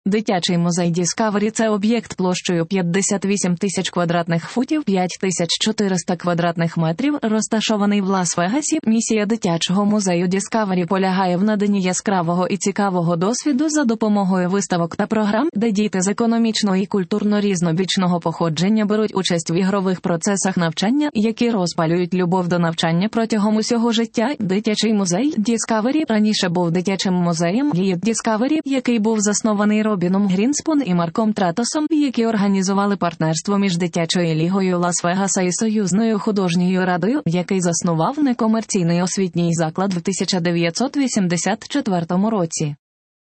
Дитячий музей Discovery – це об'єкт площею 58 тисяч квадратних футів, 5400 квадратних метрів, розташований в Лас-Вегасі. Місія дитячого музею Discovery полягає в наданні яскравого і цікавого досвіду за допомогою виставок та програм, де діти з економічно і культурно різнобічного походження беруть участь в ігрових процесах навчання, які розпалюють любов до навчання протягом усього життя. Дитячий музей Discovery раніше був дитячим музеєм Discovery, який був заснований Робіном Грінспун і Марком Тратосом, які організували партнерство між Дитячою лігою Лас-Вегаса і Союзною художньою радою, який заснував некомерційний освітній заклад в 1984 році.